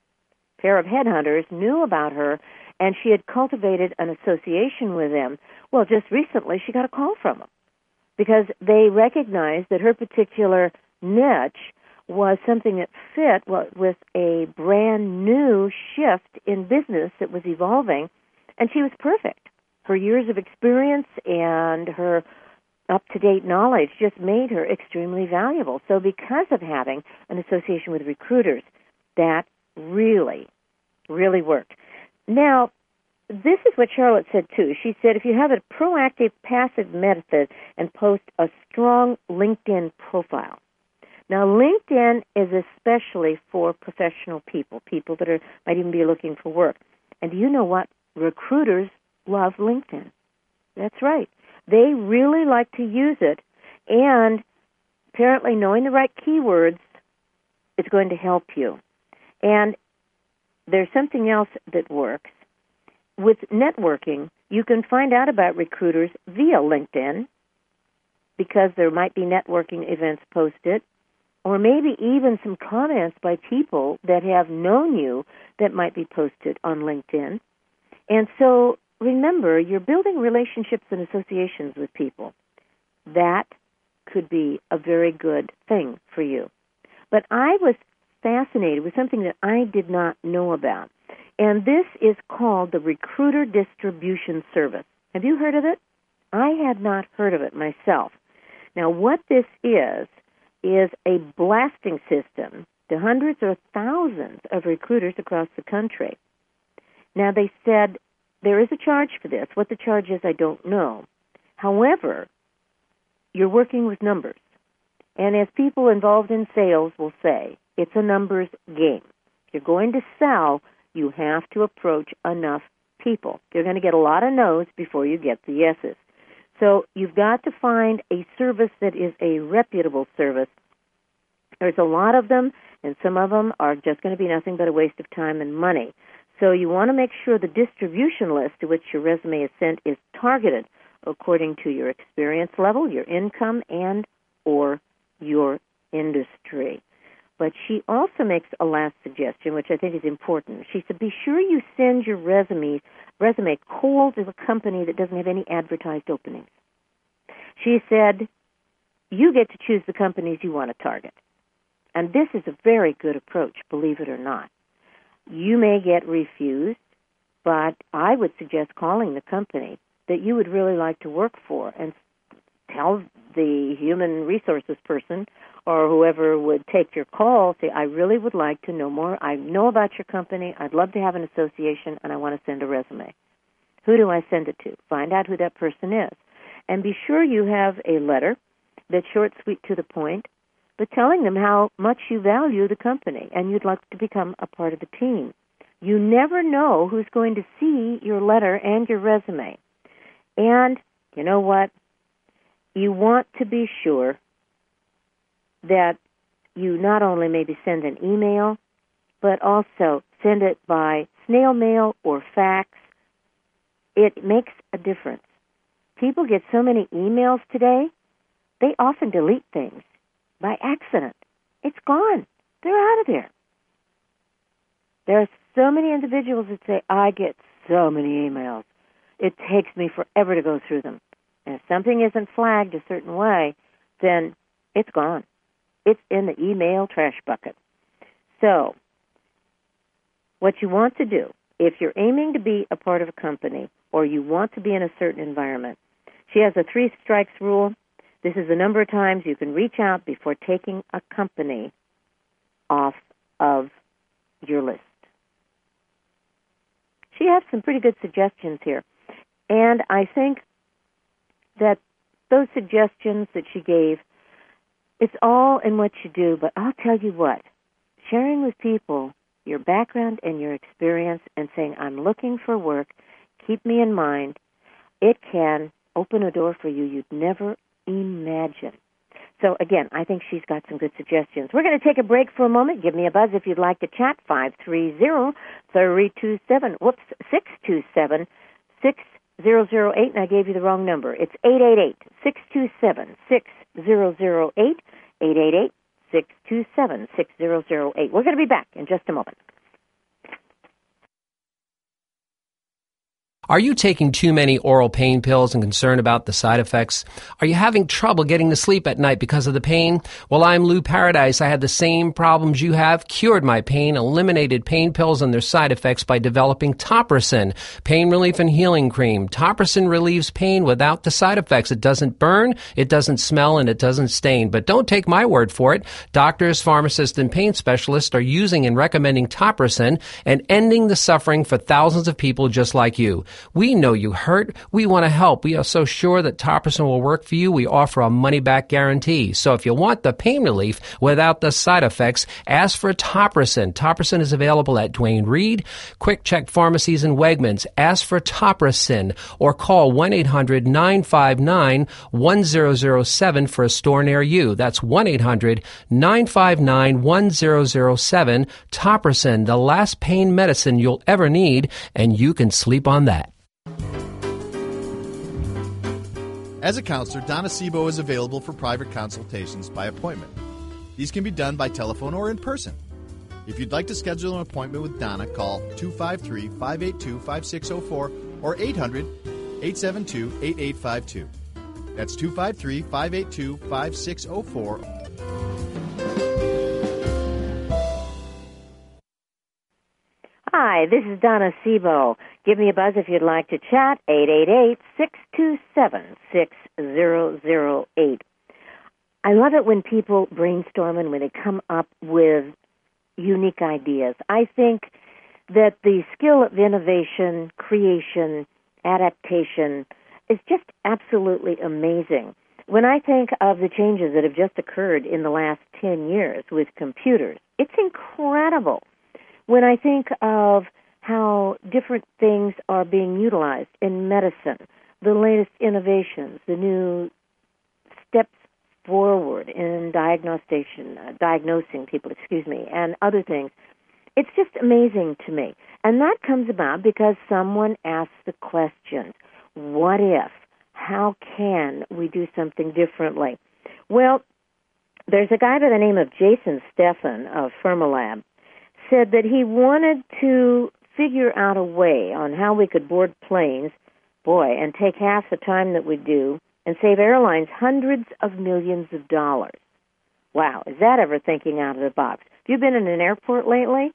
pair of headhunters knew about her, and she had cultivated an association with them. Well, just recently she got a call from them because they recognized that her particular niche was something that fit with a brand new shift in business that was evolving, and she was perfect. Her years of experience and her up-to-date knowledge just made her extremely valuable. So because of having an association with recruiters, that really, really worked. Now, this is what Charlotte said, too. She said, if you have a proactive, passive method and post a strong LinkedIn profile. Now, LinkedIn is especially for professional people, people that are might even be looking for work. And do you know what? Recruiters love LinkedIn. That's right. They really like to use it, and apparently knowing the right keywords is going to help you. And there's something else that works. With networking, you can find out about recruiters via LinkedIn because there might be networking events posted, or maybe even some comments by people that have known you that might be posted on LinkedIn. And so remember, you're building relationships and associations with people. That could be a very good thing for you. But I was fascinated with something that I did not know about, and this is called the Recruiter Distribution Service. Have you heard of it? I had not heard of it myself. Now, what this is, is a blasting system to hundreds or thousands of recruiters across the country. Now, they said there is a charge for this. What the charge is, I don't know. However, you're working with numbers. And as people involved in sales will say, it's a numbers game. If you're going to sell, you have to approach enough people. You're going to get a lot of no's before you get the yeses. So you've got to find a service that is a reputable service. There's a lot of them, and some of them are just going to be nothing but a waste of time and money. So you want to make sure the distribution list to which your resume is sent is targeted according to your experience level, your income, and or your industry. But she also makes a last suggestion, which I think is important. She said, be sure you send your resume, resume cold to a company that doesn't have any advertised openings. She said, you get to choose the companies you want to target. And this is a very good approach, believe it or not. You may get refused, but I would suggest calling the company that you would really like to work for and tell the human resources person or whoever would take your call, say, I really would like to know more. I know about your company. I'd love to have an association, and I want to send a resume. Who do I send it to? Find out who that person is. And be sure you have a letter that's short, sweet, to the point, but telling them how much you value the company and you'd like to become a part of the team. You never know who's going to see your letter and your resume. And you know what? You want to be sure that you not only maybe send an email, but also send it by snail mail or fax. It makes a difference. People get so many emails today, they often delete things by accident. It's gone. They're out of there. There are so many individuals that say, I get so many emails. It takes me forever to go through them. And if something isn't flagged a certain way, then it's gone. It's in the email trash bucket. So, what you want to do, if you're aiming to be a part of a company or you want to be in a certain environment, she has a three strikes rule. This is the number of times you can reach out before taking a company off of your list. She has some pretty good suggestions here. And I think that those suggestions that she gave, it's all in what you do, but I'll tell you what, sharing with people your background and your experience and saying, I'm looking for work, keep me in mind, it can open a door for you you'd never imagine. So, again, I think she's got some good suggestions. We're going to take a break for a moment. Give me a buzz if you'd like to chat, five three zero, three two seven, whoops, six two seven, six zero zero eight, and I gave you the wrong number. It's eight eight eight, six two seven, six zero zero eight, eight eight eight, six two seven, six zero zero eight. We're going to be back in just a moment. Are you taking too many oral pain pills and concerned about the side effects? Are you having trouble getting to sleep at night because of the pain? Well, I'm Lou Paradise. I had the same problems you have, cured my pain, eliminated pain pills and their side effects by developing Topricin, pain relief and healing cream. Topricin relieves pain without the side effects. It doesn't burn, it doesn't smell, and it doesn't stain. But don't take my word for it. Doctors, pharmacists, and pain specialists are using and recommending Topricin and ending the suffering for thousands of people just like you. We know you hurt. We want to help. We are so sure that Topricin will work for you. We offer a money-back guarantee. So if you want the pain relief without the side effects, ask for Topricin. Topricin is available at Duane Reade, Quick Check Pharmacies, and Wegmans. Ask for Topricin or call one eight hundred, nine five nine, one zero zero seven for a store near you. That's one eight hundred, nine five nine, one zero zero seven. Topricin, the last pain medicine you'll ever need, and you can sleep on that. As a counselor, Donna Sebo is available for private consultations by appointment. These can be done by telephone or in person. If you'd like to schedule an appointment with Donna, call two five three, five eight two, five six zero four or eight hundred, eight seven two, eight eight five two. That's two five three, five eight two, five six zero four. Hi, this is Donna Sebo. Give me a buzz if you'd like to chat, eight eight eight, six two seven, six zero zero eight. I love it when people brainstorm and when they come up with unique ideas. I think that the skill of innovation, creation, adaptation is just absolutely amazing. When I think of the changes that have just occurred in the last ten years with computers, it's incredible. When I think of how different things are being utilized in medicine, the latest innovations, the new steps forward in diagnostic,tion uh, diagnosing people, excuse me, and other things, it's just amazing to me. And that comes about because someone asks the question, what if? How can we do something differently? Well, there's a guy by the name of Jason Steffen of Fermilab said that he wanted to figure out a way on how we could board planes, boy, and take half the time that we do and save airlines hundreds of millions of dollars. Wow, is that ever thinking out of the box? Have you been in an airport lately?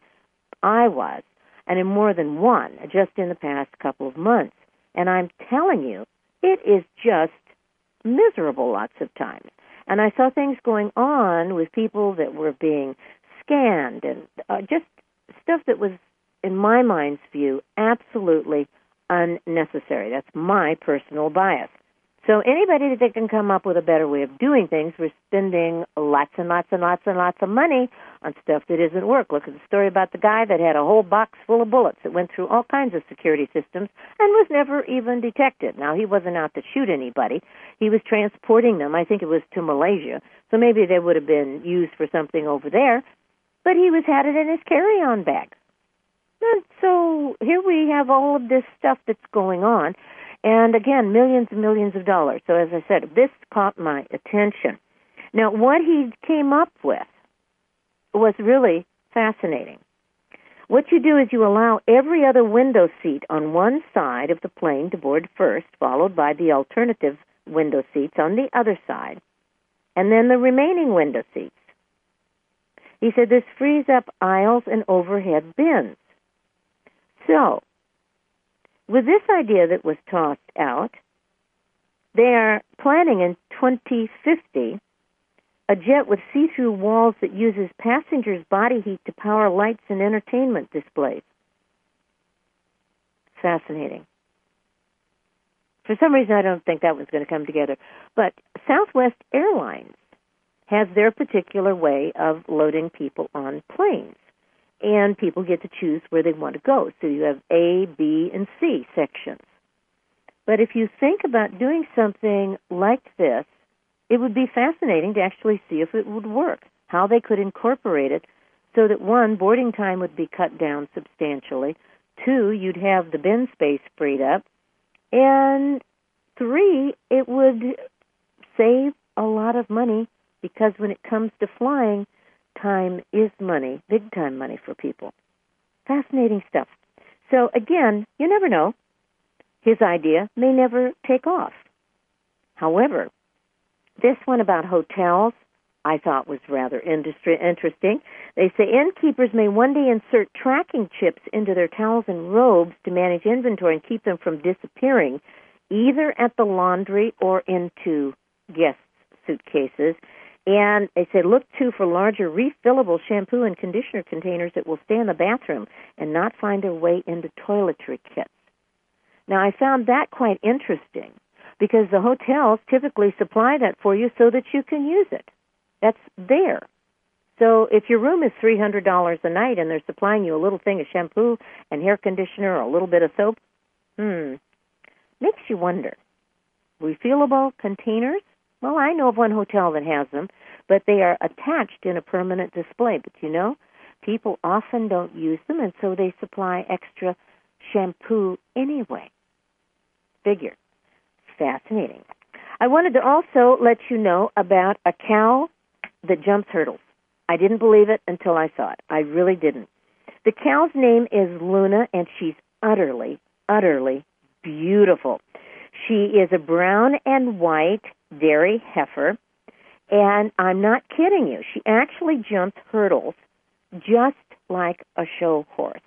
I was, and in more than one, just in the past couple of months. And I'm telling you, it is just miserable lots of times. And I saw things going on with people that were being scanned and uh, just stuff that was, in my mind's view, absolutely unnecessary. That's my personal bias. So anybody that can come up with a better way of doing things, we're spending lots and lots and lots and lots of money on stuff that isn't work. Look at the story about the guy that had a whole box full of bullets that went through all kinds of security systems and was never even detected. Now, he wasn't out to shoot anybody. He was transporting them. I think it was to Malaysia. So maybe they would have been used for something over there. But he was had it in his carry-on bag. And so here we have all of this stuff that's going on. And again, millions and millions of dollars. So as I said, this caught my attention. Now, what he came up with was really fascinating. What you do is you allow every other window seat on one side of the plane to board first, followed by the alternative window seats on the other side, and then the remaining window seats. He said this frees up aisles and overhead bins. So, with this idea that was tossed out, They are planning in twenty fifty a jet with see-through walls that uses passengers' body heat to power lights and entertainment displays. Fascinating. For some reason, I don't think that was going to come together. But Southwest Airlines has their particular way of loading people on planes. And people get to choose where they want to go. So you have A, B, and C sections. But if you think about doing something like this, it would be fascinating to actually see if it would work, how they could incorporate it so that, one, boarding time would be cut down substantially, two, you'd have the bin space freed up, and three, it would save a lot of money because when it comes to flying, time is money, big-time money for people. Fascinating stuff. So, again, you never know. His idea may never take off. However, this one about hotels I thought was rather industry interesting. They say innkeepers may one day insert tracking chips into their towels and robes to manage inventory and keep them from disappearing, either at the laundry or into guests' suitcases. And they said, look, too, for larger refillable shampoo and conditioner containers that will stay in the bathroom and not find their way into toiletry kits. Now, I found that quite interesting because the hotels typically supply that for you so that you can use it. That's there. So if your room is three hundred dollars a night and they're supplying you a little thing of shampoo and hair conditioner or a little bit of soap, hmm, makes you wonder. Refillable containers? Well, I know of one hotel that has them, but they are attached in a permanent display. But, you know, people often don't use them, and so they supply extra shampoo anyway. Figure. Fascinating. I wanted to also let you know about a cow that jumps hurdles. I didn't believe it until I saw it. I really didn't. The cow's name is Luna, and she's utterly, utterly beautiful. She is a brown and white dairy heifer, and I'm not kidding you. She actually jumps hurdles just like a show horse.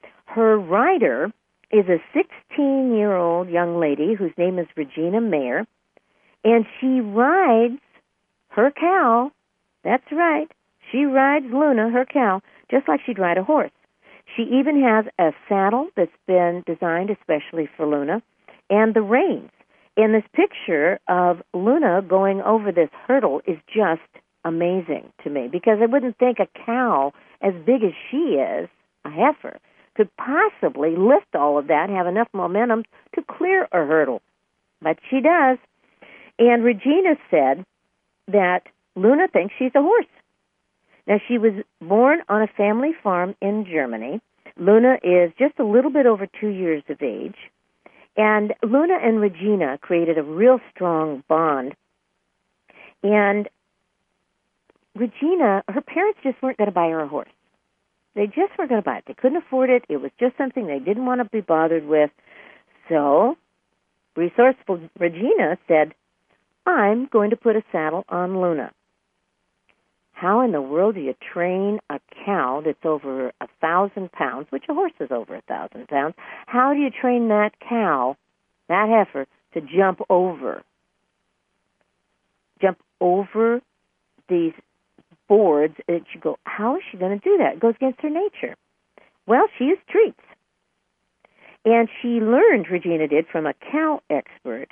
Her rider is a sixteen-year-old young lady whose name is Regina Mayer, and she rides her cow. That's right. She rides Luna, her cow, just like she'd ride a horse. She even has a saddle that's been designed especially for Luna, and the reins. And this picture of Luna going over this hurdle is just amazing to me, because I wouldn't think a cow as big as she is, a heifer, could possibly lift all of that, have enough momentum to clear a hurdle. But she does. And Regina said that Luna thinks she's a horse. Now, she was born on a family farm in Germany. Luna is just a little bit over two years of age. And Luna and Regina created a real strong bond. And Regina, her parents just weren't going to buy her a horse. They just weren't going to buy it. They couldn't afford it. It was just something they didn't want to be bothered with. So, resourceful Regina said, I'm going to put a saddle on Luna. How in the world do you train a cow that's over a thousand pounds, which a horse is over a thousand pounds? How do you train that cow, that heifer, to jump over? Jump over these boards that you go, how is she going to do that? It goes against her nature. Well, she used treats. And she learned, Regina did, from a cow expert,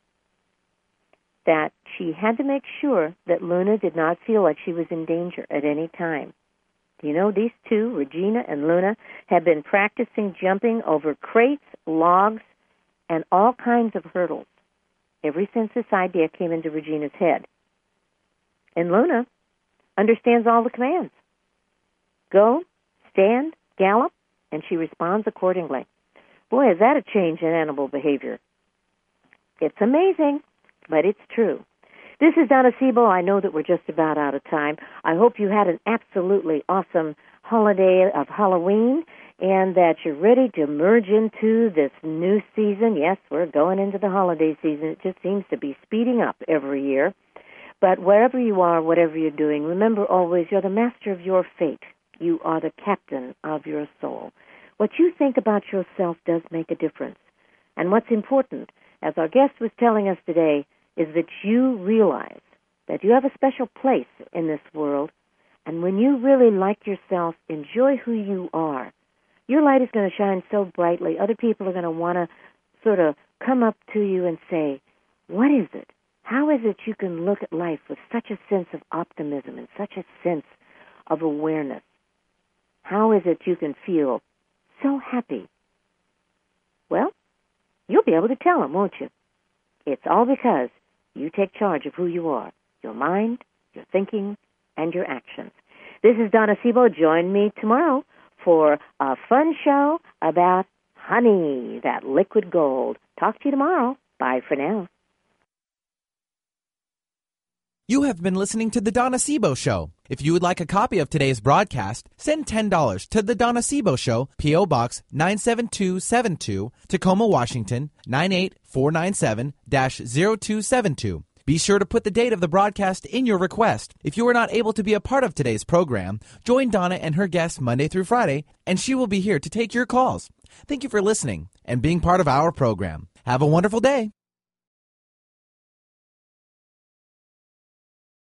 that she had to make sure that Luna did not feel like she was in danger at any time. You know, these two, Regina and Luna, have been practicing jumping over crates, logs, and all kinds of hurdles ever since this idea came into Regina's head. And Luna understands all the commands. Go, stand, gallop, and she responds accordingly. Boy, is that a change in animal behavior. It's amazing, but it's true. This is Donna Sebo. I know that we're just about out of time. I hope you had an absolutely awesome holiday of Halloween and that you're ready to merge into this new season. Yes, we're going into the holiday season. It just seems to be speeding up every year. But wherever you are, whatever you're doing, remember always you're the master of your fate. You are the captain of your soul. What you think about yourself does make a difference. And what's important as our guest was telling us today, is that you realize that you have a special place in this world, and when you really like yourself, enjoy who you are, your light is going to shine so brightly, other people are going to want to sort of come up to you and say, what is it? How is it you can look at life with such a sense of optimism and such a sense of awareness? How is it you can feel so happy? Well, you'll be able to tell them, won't you? It's all because you take charge of who you are, your mind, your thinking, and your actions. This is Donna Sebo. Join me tomorrow for a fun show about honey, that liquid gold. Talk to you tomorrow. Bye for now. You have been listening to The Donna Sebo Show. If you would like a copy of today's broadcast, send ten dollars to The Donna Sebo Show, P O. Box nine seven two seven two, Tacoma, Washington, nine eight four nine seven dash zero two seven two. Be sure to put the date of the broadcast in your request. If you are not able to be a part of today's program, join Donna and her guests Monday through Friday, and she will be here to take your calls. Thank you for listening and being part of our program. Have a wonderful day.